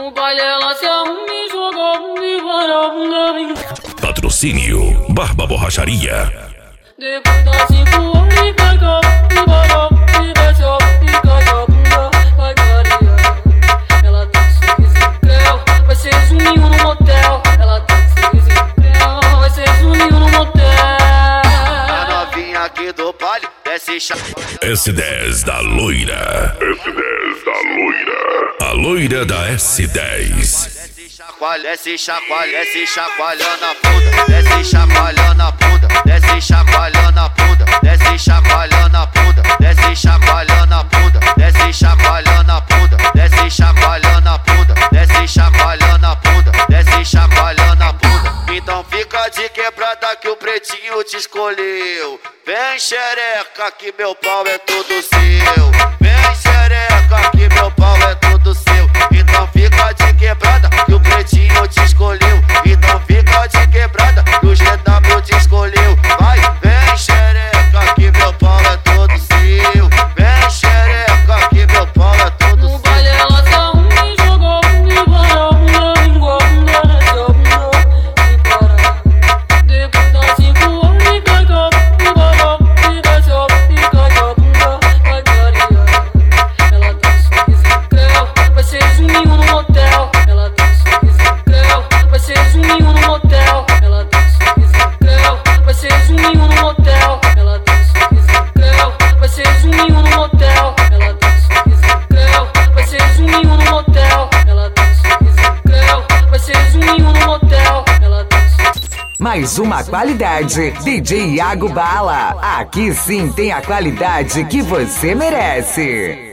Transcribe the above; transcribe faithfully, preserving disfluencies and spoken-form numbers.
No baile ela se arruma e joga bunda para a bunda vem. Patrocínio Barba Borracharia. Depois das cinco horas e pega e para e desce e cai a bunda, vai variar. Ela tem sorriso incréu, vai ser zuminho no motel. Ela tem sorriso incréu, vai ser zuminho no motel. A novinha aqui do baile desce chacoalhando. S dez da loira. S dez da loira. A loira da S dez. Desce chacoalha, desce chacoalha, desce chacoalhando a bunda. Desce chacoalhando a bunda. Desce chacoalhando a bunda. Desce chacoalhando a bunda. Desce chacoalhando a bunda. Desce chacoalhando a bunda. Desce chacoalhando a bunda. Desce chacoalhando a bunda. Desce chacoalhando a bunda. Então fica de quebrada que o pretinho te escolheu. Vem xereca que meu pau é todo seu. Vem xereca que meu pau é todo seu. Então fica de quebrada que o pretinho te escolheu. Então fica de quebrada que o G W te escolheu. Vai, vem xereca que meu pau é todo seu. Vem xereca que meu pau é todo seu. No baile ela se arruma e joga bunda para a bunda vem. Bunda desce a bunda e para. Depois das cinco horas e pega e para e desce e cai a bunda, vai variar. Ela tem sorriso incréu, vai ser zuminho no motel. Ela tem sorriso incréu, vai ser zuminho no motel. Ela tem sorriso incréu, vai ser zuminho no motel. Ela tem sorriso incréu, vai ser zuminho no motel. Ela tem sorriso incréu, vai ser zuminho no motel. Ela tem sorriso incréu, vai ser zuminho no motel. Ela tem sorriso. Mais uma qualidade, D J Iago Bala. Aqui sim tem a qualidade que você merece.